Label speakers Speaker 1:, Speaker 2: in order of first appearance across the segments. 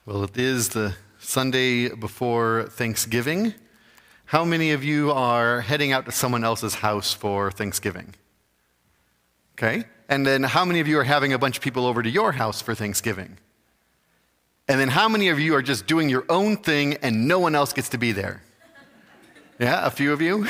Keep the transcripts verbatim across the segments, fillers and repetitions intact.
Speaker 1: Well, it is the Sunday before Thanksgiving. How many of you are heading out to someone else's house for Thanksgiving? Okay. And then how many of you are having a bunch of people over to your house for Thanksgiving? And then how many of you are just doing your own thing and no one else gets to be there? Yeah, a few of you?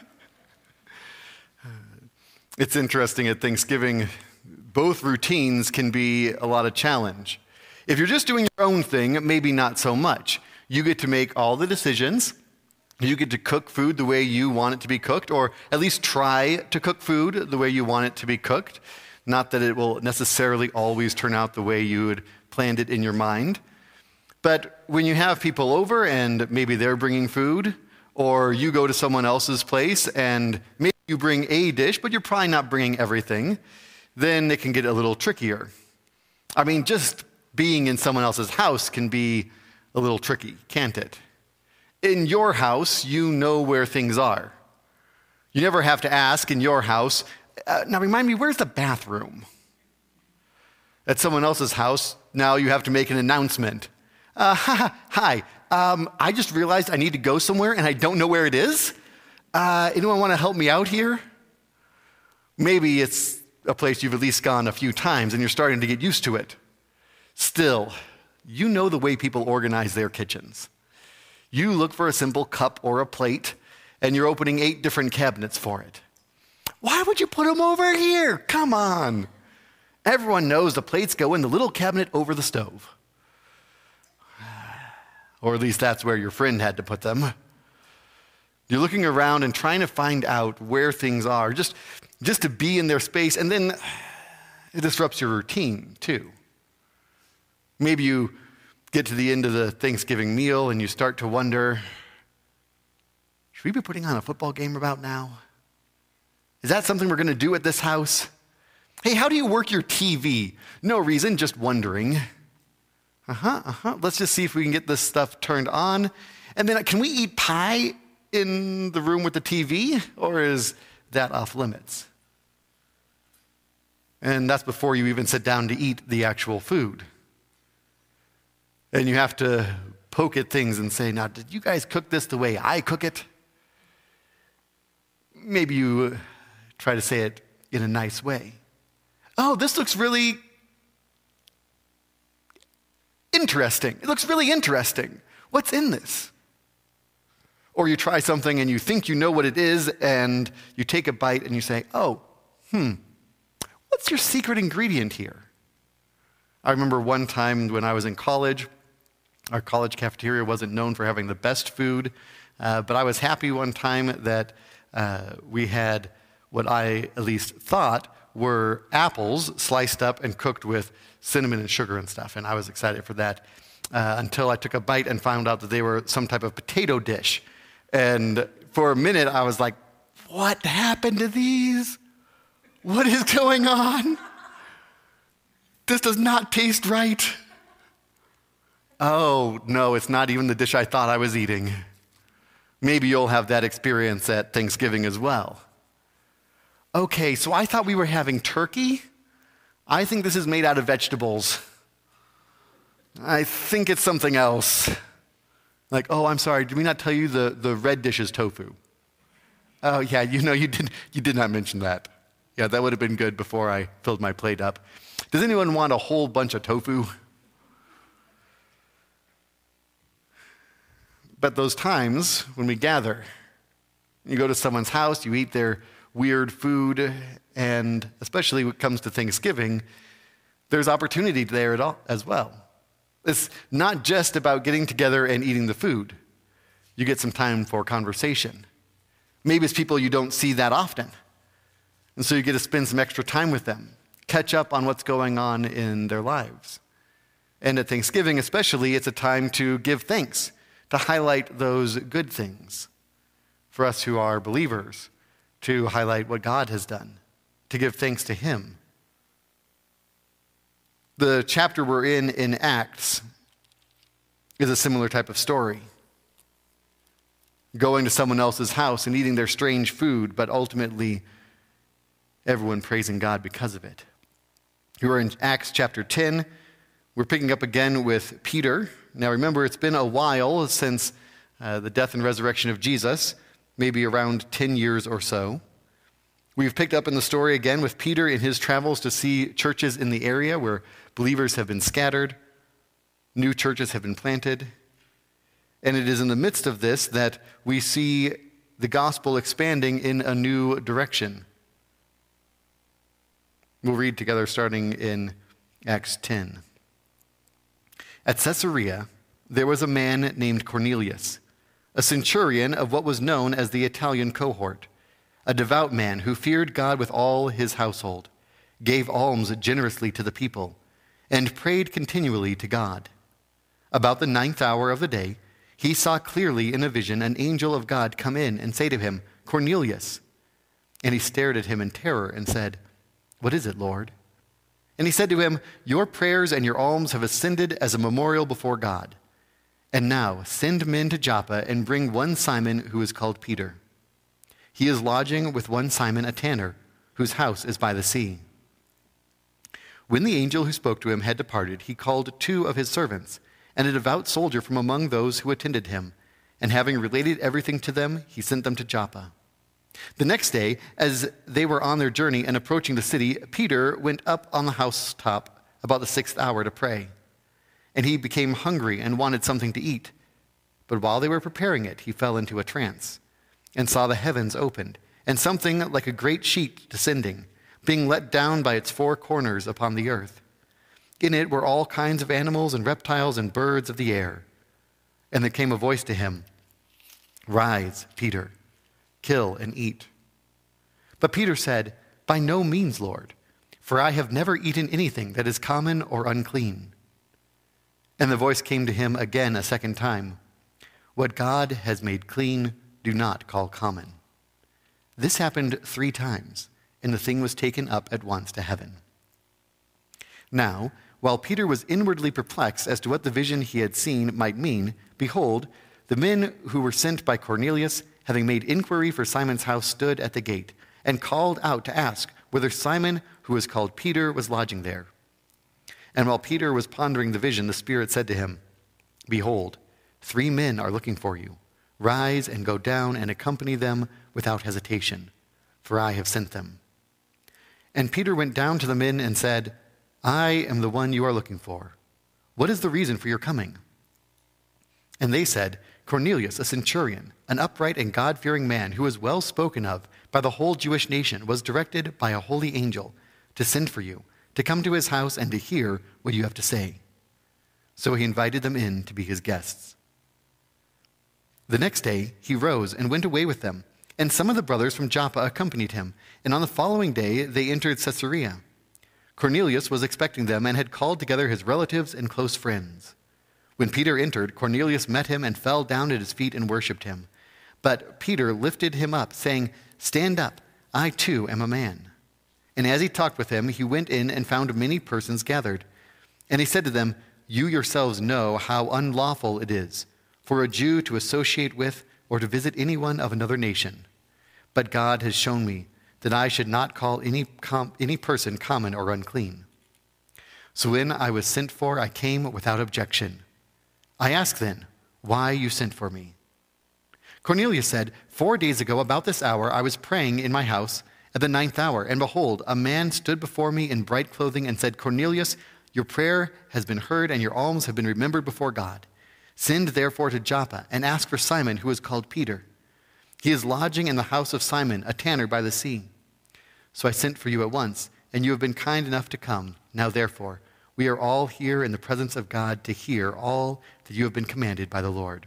Speaker 1: It's interesting at Thanksgiving, both routines can be a lot of challenge. If you're just doing your own thing, maybe not so much. You get to make all the decisions. You get to cook food the way you want it to be cooked, or at least try to cook food the way you want it to be cooked. Not that it will necessarily always turn out the way you had planned it in your mind. But when you have people over and maybe they're bringing food, or you go to someone else's place and maybe you bring a dish, but you're probably not bringing everything, then it can get a little trickier. I mean, just being in someone else's house can be a little tricky, can't it? In your house, you know where things are. You never have to ask in your house, uh, now remind me, where's the bathroom? At someone else's house, now you have to make an announcement. Uh, hi, um, I just realized I need to go somewhere and I don't know where it is. Uh, anyone want to help me out here? Maybe it's a place you've at least gone a few times and you're starting to get used to it. Still, you know the way people organize their kitchens. You look for a simple cup or a plate, and you're opening eight different cabinets for it. Why would you put them over here? Come on. Everyone knows the plates go in the little cabinet over the stove. Or at least that's where your friend had to put them. You're looking around and trying to find out where things are, just, just to be in their space, and then it disrupts your routine too. Maybe you get to the end of the Thanksgiving meal and you start to wonder, should we be putting on a football game about now? Is that something we're going to do at this house? Hey, how do you work your T V? No reason, just wondering. Uh-huh, uh-huh. Let's just see if we can get this stuff turned on. And then can we eat pie in the room with the T V? Or is that off limits? And that's before you even sit down to eat the actual food. And you have to poke at things and say, now, did you guys cook this the way I cook it? Maybe you try to say it in a nice way. Oh, this looks really interesting. It looks really interesting. What's in this? Or you try something and you think you know what it is, and you take a bite and you say, oh, hmm, what's your secret ingredient here? I remember one time when I was in college, our college cafeteria wasn't known for having the best food, uh, but I was happy one time that uh, we had what I at least thought were apples sliced up and cooked with cinnamon and sugar and stuff, and I was excited for that uh, until I took a bite and found out that they were some type of potato dish. And for a minute, I was like, what happened to these? What is going on? This does not taste right. Oh, no, it's not even the dish I thought I was eating. Maybe you'll have that experience at Thanksgiving as well. Okay, so I thought we were having turkey. I think this is made out of vegetables. I think it's something else. Like, oh, I'm sorry, did we not tell you the, the red dish is tofu? Oh, yeah, you know, you did, you did not mention that. Yeah, that would have been good before I filled my plate up. Does anyone want a whole bunch of tofu? But those times when we gather, you go to someone's house, you eat their weird food, and especially when it comes to Thanksgiving, there's opportunity there at all, as well. It's not just about getting together and eating the food. You get some time for conversation. Maybe it's people you don't see that often, and so you get to spend some extra time with them, catch up on what's going on in their lives. And at Thanksgiving especially, it's a time to give thanks, to highlight those good things for us who are believers, to highlight what God has done, to give thanks to Him. The chapter we're in in Acts is a similar type of story. Going to someone else's house and eating their strange food, but ultimately everyone praising God because of it. We're in Acts chapter ten. We're picking up again with Peter Now remember, it's been a while since uh, the death and resurrection of Jesus, maybe around ten years or so. We've picked up in the story again with Peter in his travels to see churches in the area where believers have been scattered, new churches have been planted. And it is in the midst of this that we see the gospel expanding in a new direction. We'll read together starting in Acts ten. At Caesarea, there was a man named Cornelius, a centurion of what was known as the Italian cohort, a devout man who feared God with all his household, gave alms generously to the people, and prayed continually to God. About the ninth hour of the day, he saw clearly in a vision an angel of God come in and say to him, "Cornelius." And he stared at him in terror and said, "What is it, Lord?" And he said to him, "Your prayers and your alms have ascended as a memorial before God. And now send men to Joppa and bring one Simon who is called Peter. He is lodging with one Simon, a tanner, whose house is by the sea." When the angel who spoke to him had departed, he called two of his servants and a devout soldier from among those who attended him, and having related everything to them, he sent them to Joppa. The next day, as they were on their journey and approaching the city, Peter went up on the housetop about the sixth hour to pray. And he became hungry and wanted something to eat. But while they were preparing it, he fell into a trance and saw the heavens opened, and something like a great sheet descending, being let down by its four corners upon the earth. In it were all kinds of animals and reptiles and birds of the air. And there came a voice to him, "Rise, Peter, kill and eat." But Peter said, "By no means, Lord, for I have never eaten anything that is common or unclean." And the voice came to him again a second time, "What God has made clean, do not call common." This happened three times, and the thing was taken up at once to heaven. Now, while Peter was inwardly perplexed as to what the vision he had seen might mean, behold, the men who were sent by Cornelius, having made inquiry for Simon's house, stood at the gate and called out to ask whether Simon, who was called Peter, was lodging there. And while Peter was pondering the vision, the Spirit said to him, "Behold, three men are looking for you. Rise and go down and accompany them without hesitation, for I have sent them." And Peter went down to the men and said, "I am the one you are looking for. What is the reason for your coming?" And they said, "Cornelius, a centurion, an upright and God-fearing man who is well spoken of by the whole Jewish nation, was directed by a holy angel to send for you, to come to his house and to hear what you have to say." So he invited them in to be his guests. The next day he rose and went away with them, and some of the brothers from Joppa accompanied him, and on the following day they entered Caesarea. Cornelius was expecting them and had called together his relatives and close friends. When Peter entered, Cornelius met him and fell down at his feet and worshipped him. But Peter lifted him up, saying, "Stand up, I too am a man." And as he talked with him, he went in and found many persons gathered. And he said to them, "You yourselves know how unlawful it is for a Jew to associate with or to visit anyone of another nation. But God has shown me that I should not call any, com- any person common or unclean. So when I was sent for, I came without objection. I ask then, why you sent for me?" Cornelius said, "Four days ago, about this hour, I was praying in my house at the ninth hour, and behold, a man stood before me in bright clothing and said, 'Cornelius, your prayer has been heard, and your alms have been remembered before God. Send therefore to Joppa, and ask for Simon, who is called Peter. He is lodging in the house of Simon, a tanner by the sea.' So I sent for you at once, and you have been kind enough to come. Now therefore, we are all here in the presence of God to hear all that you have been commanded by the Lord."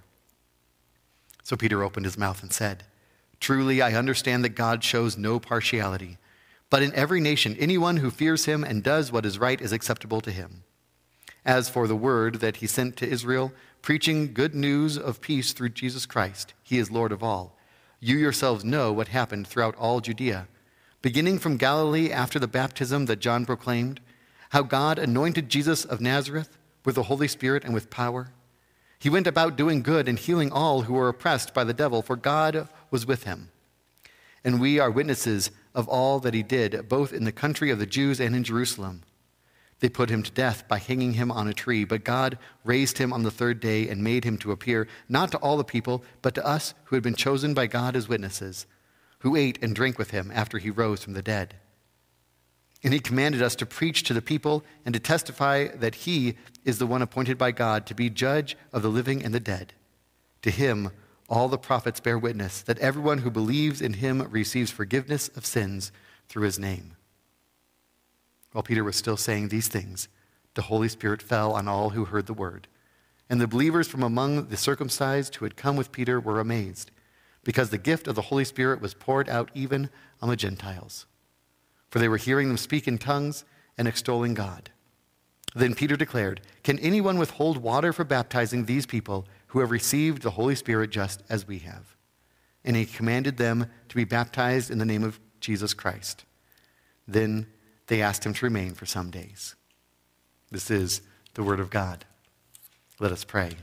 Speaker 1: So Peter opened his mouth and said, "Truly I understand that God shows no partiality, but in every nation anyone who fears him and does what is right is acceptable to him. As for the word that he sent to Israel, preaching good news of peace through Jesus Christ, he is Lord of all. You yourselves know what happened throughout all Judea, beginning from Galilee after the baptism that John proclaimed, how God anointed Jesus of Nazareth with the Holy Spirit and with power. He went about doing good and healing all who were oppressed by the devil, for God was with him. And we are witnesses of all that he did, both in the country of the Jews and in Jerusalem, They put him to death by hanging him on a tree, but God raised him on the third day and made him to appear, not to all the people, but to us who had been chosen by God as witnesses, who ate and drank with him after he rose from the dead. And he commanded us to preach to the people and to testify that he is the one appointed by God to be judge of the living and the dead. To him, all the prophets bear witness that everyone who believes in him receives forgiveness of sins through his name. While Peter was still saying these things, the Holy Spirit fell on all who heard the word. And the believers from among the circumcised who had come with Peter were amazed, because the gift of the Holy Spirit was poured out even on the Gentiles. For they were hearing them speak in tongues and extolling God. Then Peter declared, "Can anyone withhold water for baptizing these people who have received the Holy Spirit just as we have?" And he commanded them to be baptized in the name of Jesus Christ. Then they asked him to remain for some days. This is the word of God. Let us pray.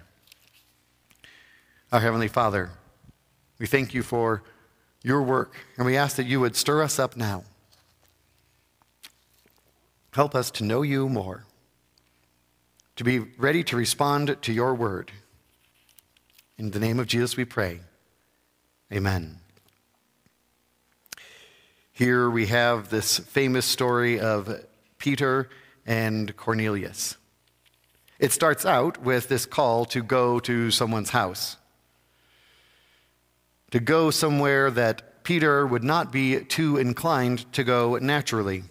Speaker 1: Our Heavenly Father, we thank you for your work, and we ask that you would stir us up now. Help us to know you more, to be ready to respond to your word. In the name of Jesus we pray. Amen. Here we have this famous story of Peter and Cornelius. It starts out with this call to go to someone's house, to go somewhere that Peter would not be too inclined to go naturally.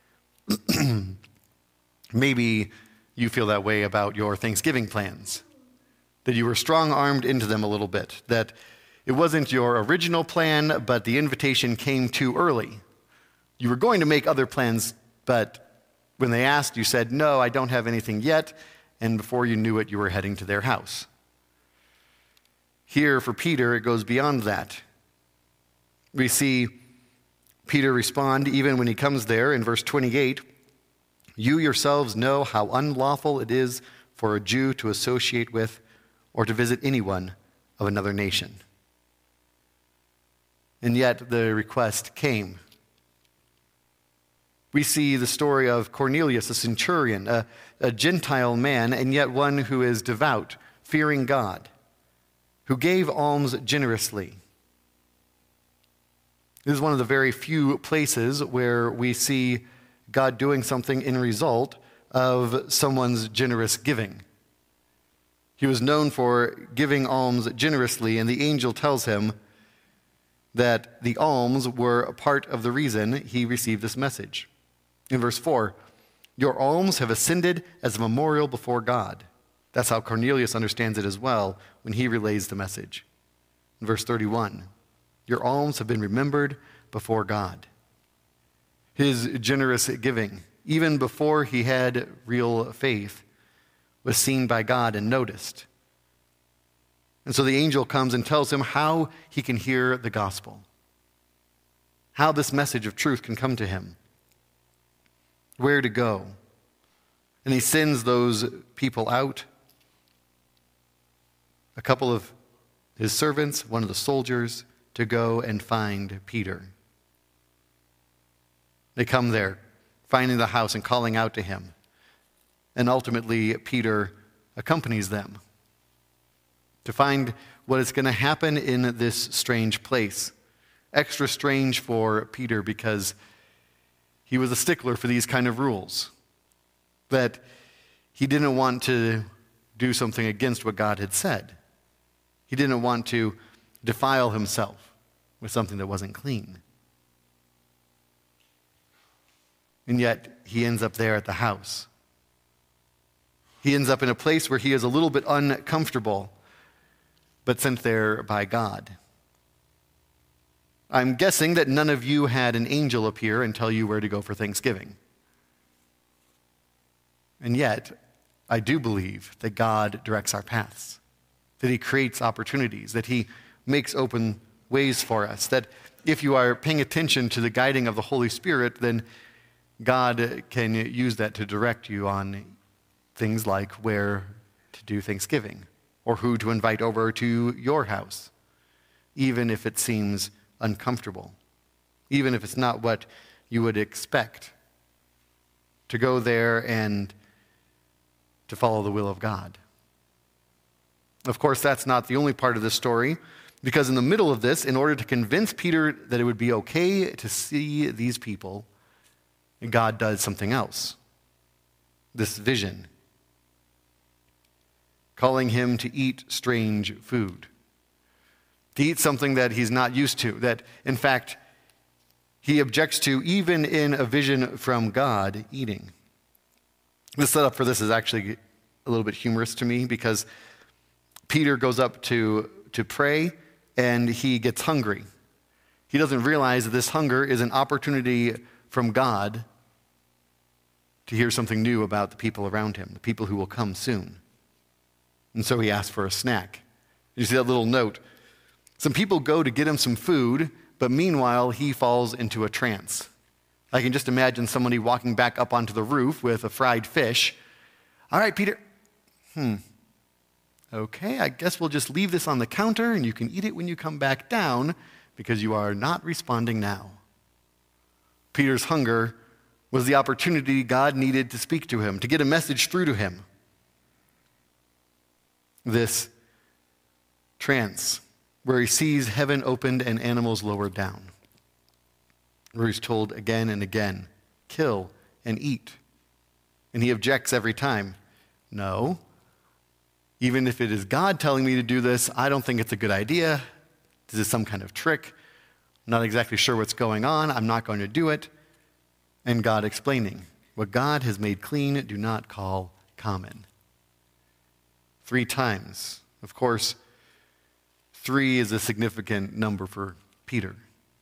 Speaker 1: Maybe you feel that way about your Thanksgiving plans, that you were strong-armed into them a little bit, that it wasn't your original plan, but the invitation came too early. You were going to make other plans, but when they asked, you said, "No, I don't have anything yet," and before you knew it, you were heading to their house. Here, for Peter, it goes beyond that. We see Peter respond even when he comes there in verse twenty-eight, "You yourselves know how unlawful it is for a Jew to associate with or to visit anyone of another nation." And yet the request came. We see the story of Cornelius, a centurion, a, a Gentile man, and yet one who is devout, fearing God, who gave alms generously. This is one of the very few places where we see God doing something in result of someone's generous giving. He was known for giving alms generously, and the angel tells him that the alms were a part of the reason he received this message. In verse four, "Your alms have ascended as a memorial before God." That's how Cornelius understands it as well when he relays the message. In verse thirty-one, "Your alms have been remembered before God." His generous giving, even before he had real faith, was seen by God and noticed. And so the angel comes and tells him how he can hear the gospel, how this message of truth can come to him, where to go. And he sends those people out, a couple of his servants, one of the soldiers, to go and find Peter. They come there, finding the house and calling out to him. And ultimately, Peter accompanies them to find what is going to happen in this strange place. Extra strange for Peter because he was a stickler for these kind of rules, that he didn't want to do something against what God had said. He didn't want to defile himself with something that wasn't clean. And yet, he ends up there at the house. He ends up in a place where he is a little bit uncomfortable, but sent there by God. I'm guessing that none of you had an angel appear and tell you where to go for Thanksgiving. And yet, I do believe that God directs our paths, that he creates opportunities, that he makes open ways for us, that if you are paying attention to the guiding of the Holy Spirit, then God can use that to direct you on things like where to do Thanksgiving or who to invite over to your house, even if it seems uncomfortable, even if it's not what you would expect to go there and to follow the will of God. Of course, that's not the only part of this story, because in the middle of this, in order to convince Peter that it would be okay to see these people, God does something else. This vision, calling him to eat strange food, to eat something that he's not used to, that, in fact, he objects to even in a vision from God eating. The setup for this is actually a little bit humorous to me, because Peter goes up to, to pray, and he gets hungry. He doesn't realize that this hunger is an opportunity from God to hear something new about the people around him, the people who will come soon. And so he asks for a snack. You see that little note? Some people go to get him some food, but meanwhile he falls into a trance. I can just imagine somebody walking back up onto the roof with a fried fish. All right, Peter. Hmm. Okay, I guess we'll just leave this on the counter and you can eat it when you come back down, because you are not responding now. Peter's hunger was the opportunity God needed to speak to him, to get a message through to him. This trance, where he sees heaven opened and animals lowered down, where he's told again and again, kill and eat. And he objects every time. No. Even if it is God telling me to do this, I don't think it's a good idea. This is some kind of trick. I'm not exactly sure what's going on. I'm not going to do it. And God explaining, what God has made clean, do not call common. Three times. Of course, three is a significant number for Peter.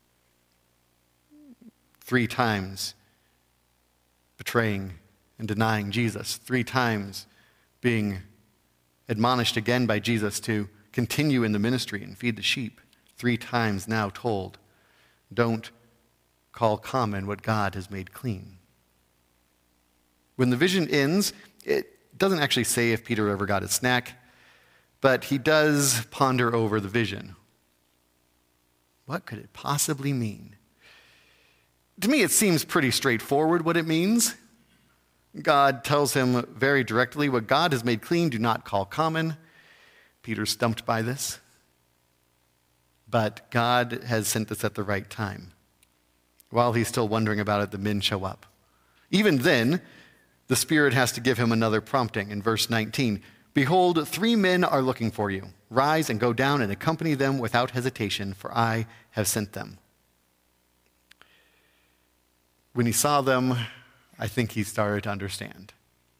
Speaker 1: Three times betraying and denying Jesus. Three times being admonished again by Jesus to continue in the ministry and feed the sheep. Three times now told, don't call common what God has made clean. When the vision ends, it doesn't actually say if Peter ever got a snack, but he does ponder over the vision. What could it possibly mean? To me, it seems pretty straightforward what it means. God tells him very directly, what God has made clean, do not call common. Peter's stumped by this. But God has sent this at the right time. While he's still wondering about it, the men show up. Even then, the Spirit has to give him another prompting in verse nineteen. Behold, three men are looking for you. Rise and go down and accompany them without hesitation, for I have sent them. When he saw them, I think he started to understand.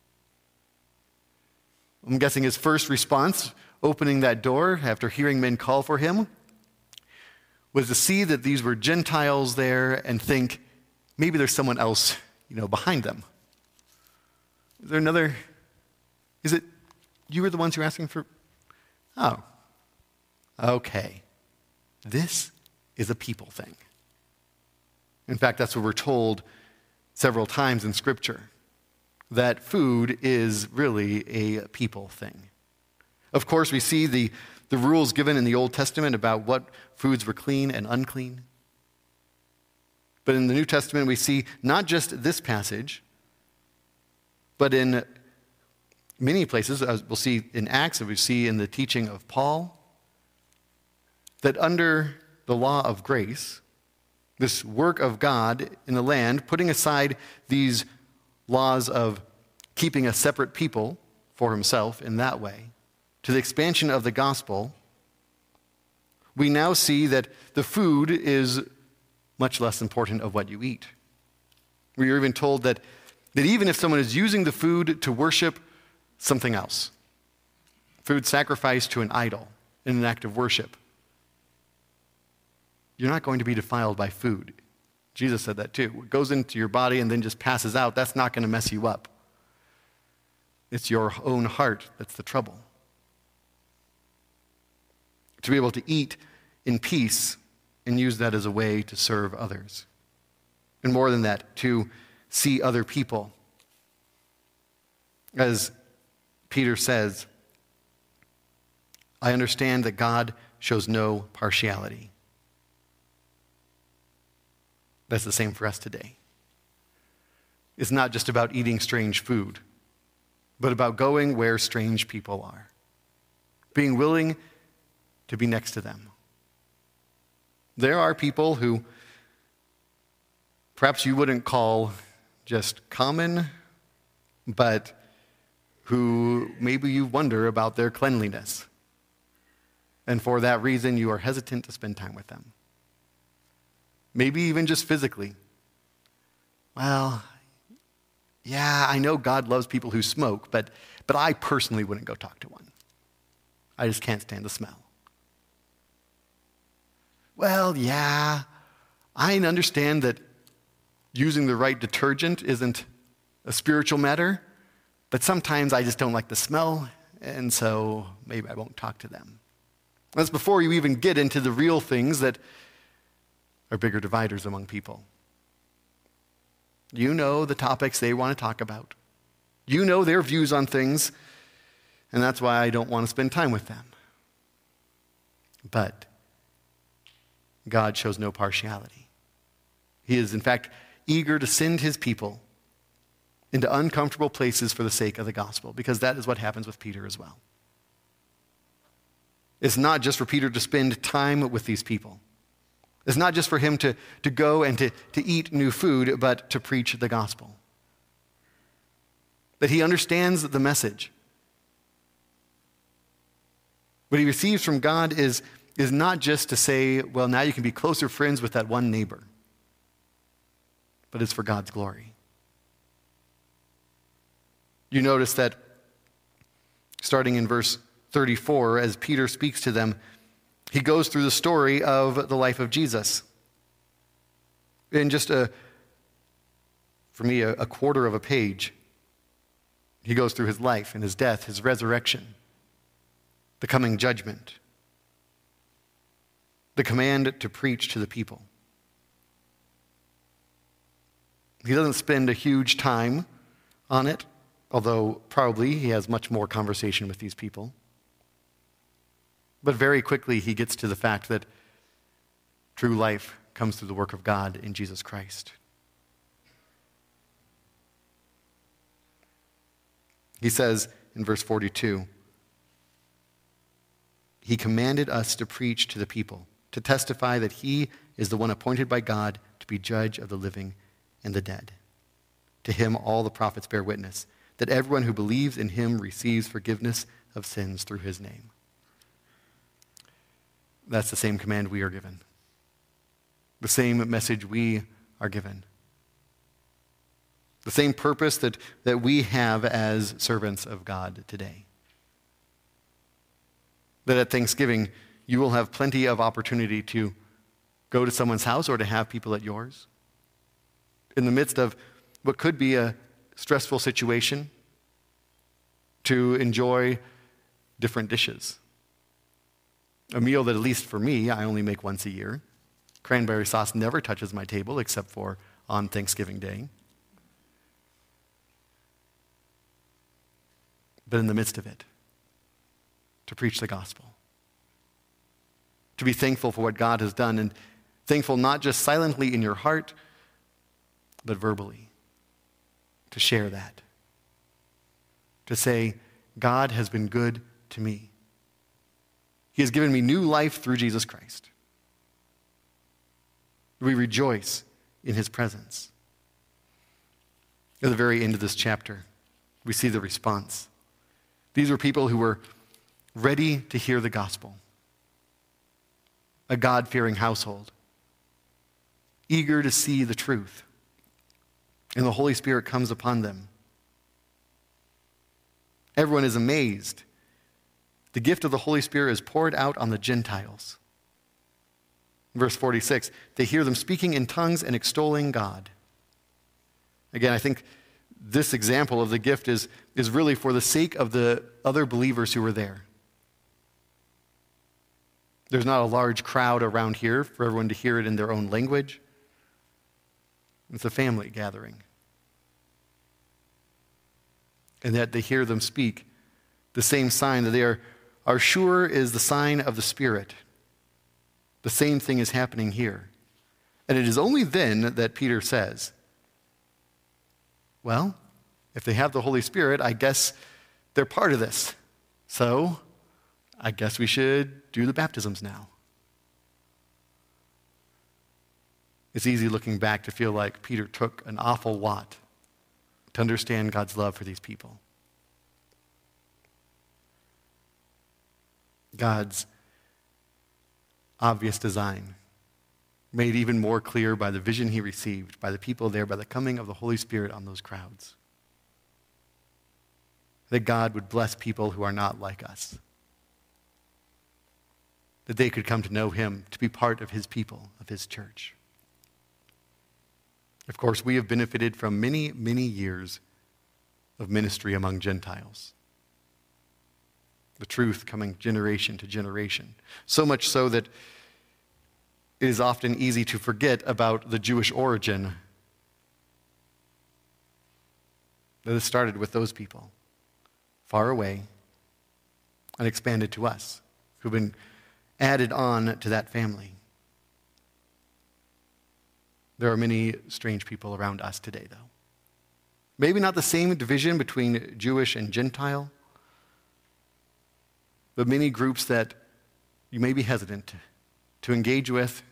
Speaker 1: I'm guessing his first response, opening that door after hearing men call for him, was to see that these were Gentiles there and think, maybe there's someone else, you know, behind them. Is there another? Is it you were the ones who were asking for? Oh, okay. This is a people thing. In fact, that's what we're told several times in Scripture, that food is really a people thing. Of course, we see the, the rules given in the Old Testament about what foods were clean and unclean. But in the New Testament, we see not just this passage, but in many places, as we'll see in Acts, and we see in the teaching of Paul, that under the law of grace, this work of God in the land, putting aside these laws of keeping a separate people for himself in that way, to the expansion of the gospel, we now see that the food is much less important of what you eat. We are even told that, that even if someone is using the food to worship something else, food sacrificed to an idol in an act of worship, you're not going to be defiled by food. Jesus said that too. What goes into your body and then just passes out, that's not going to mess you up. It's your own heart that's the trouble. To be able to eat in peace and use that as a way to serve others. And more than that, to see other people. As Peter says, I understand that God shows no partiality. That's the same for us today. is not just about eating strange food, but about going where strange people are, being willing to be next to them. There are people who perhaps you wouldn't call just common, but who maybe you wonder about their cleanliness. And for that reason, you are hesitant to spend time with them. Maybe even just physically. Well, yeah, I know God loves people who smoke, but, but I personally wouldn't go talk to one. I just can't stand the smell. Well, yeah, I understand that using the right detergent isn't a spiritual matter, but sometimes I just don't like the smell, and so maybe I won't talk to them. That's before you even get into the real things that are bigger dividers among people. You know the topics they want to talk about. You know their views on things, and that's why I don't want to spend time with them. But God shows no partiality. He is, in fact, eager to send his people into uncomfortable places for the sake of the gospel, because that is what happens with Peter as well. It's not just for Peter to spend time with these people. It's not just for him to, to go and to, to eat new food, but to preach the gospel. That he understands the message. What he receives from God is, is not just to say, well, now you can be closer friends with that one neighbor, but it's for God's glory. You notice that starting in verse thirty-four, as Peter speaks to them, he goes through the story of the life of Jesus. In just a, for me, a, a quarter of a page, he goes through his life and his death, his resurrection, the coming judgment, the command to preach to the people. He doesn't spend a huge time on it, although probably he has much more conversation with these people. But very quickly he gets to the fact that true life comes through the work of God in Jesus Christ. He says in verse forty-two, he commanded us to preach to the people, to testify that he is the one appointed by God to be judge of the living and the dead. To him all the prophets bear witness that everyone who believes in him receives forgiveness of sins through his name. That's the same command we are given. The same message we are given. The same purpose that, that we have as servants of God today. That at Thanksgiving, you will have plenty of opportunity to go to someone's house or to have people at yours. In the midst of what could be a stressful situation, to enjoy different dishes. A meal that, at least for me, I only make once a year. Cranberry sauce never touches my table except for on Thanksgiving Day. But in the midst of it, to preach the gospel. To be thankful for what God has done, and thankful not just silently in your heart, but verbally. To share that. To say, God has been good to me. He has given me new life through Jesus Christ. We rejoice in his presence. At the very end of this chapter, we see the response. These were people who were ready to hear the gospel. A God-fearing household. Eager to see the truth. And the Holy Spirit comes upon them. Everyone is amazed. The gift of the Holy Spirit is poured out on the Gentiles. Verse forty-six, they hear them speaking in tongues and extolling God. Again, I think this example of the gift is, is really for the sake of the other believers who were there. There's not a large crowd around here for everyone to hear it in their own language. It's a family gathering. And that they hear them speak the same sign that they are, are sure is the sign of the Spirit. The same thing is happening here. And it is only then that Peter says, Well, if they have the Holy Spirit, I guess they're part of this. So I guess we should do the baptisms now. It's easy looking back to feel like Peter took an awful lot to understand God's love for these people. God's obvious design, made even more clear by the vision he received, by the people there, by the coming of the Holy Spirit on those crowds. That God would bless people who are not like us. That they could come to know him, to be part of his people, of his church. Of course, we have benefited from many, many years of ministry among Gentiles. The truth coming generation to generation. So much so that it is often easy to forget about the Jewish origin that has started with those people far away and expanded to us, who've been added on to that family. There are many strange people around us today, though. Maybe not the same division between Jewish and Gentile, but many groups that you may be hesitant to, to engage with,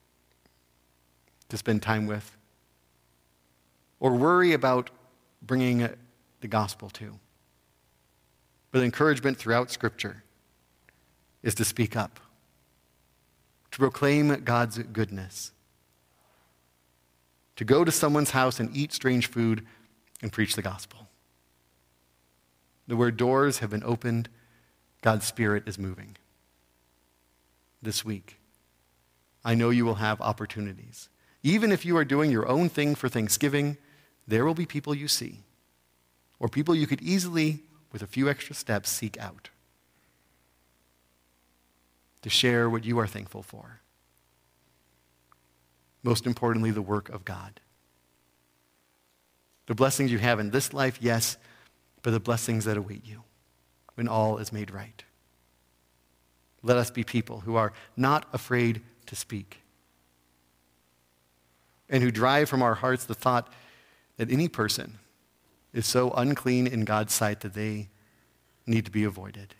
Speaker 1: to spend time with, or worry about bringing the gospel to. But encouragement throughout Scripture is to speak up, to proclaim God's goodness, to go to someone's house and eat strange food and preach the gospel. The where doors have been opened, God's Spirit is moving. This week, I know you will have opportunities. Even if you are doing your own thing for Thanksgiving, there will be people you see, or people you could easily, with a few extra steps, seek out to share what you are thankful for. Most importantly, the work of God. The blessings you have in this life, yes, but the blessings that await you when all is made right. Let us be people who are not afraid to speak and who drive from our hearts the thought that any person is so unclean in God's sight that they need to be avoided.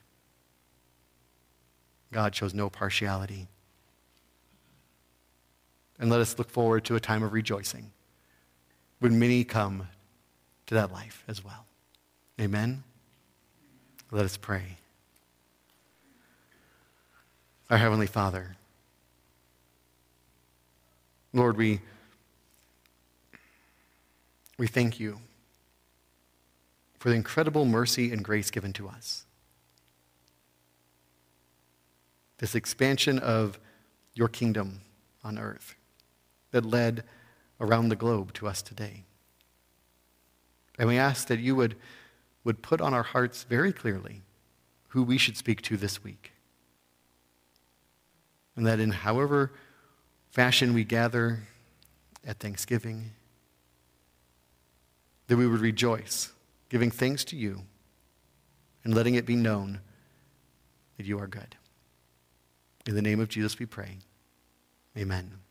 Speaker 1: God shows no partiality. And let us look forward to a time of rejoicing when many come to that life as well. Amen? Let us pray. Our Heavenly Father, Lord, we, we thank you for the incredible mercy and grace given to us. This expansion of your kingdom on earth that led around the globe to us today. And we ask that you would, would put on our hearts very clearly who we should speak to this week. And that in however fashion we gather at Thanksgiving, that we would rejoice, giving thanks to you and letting it be known that you are good. In the name of Jesus we pray. Amen.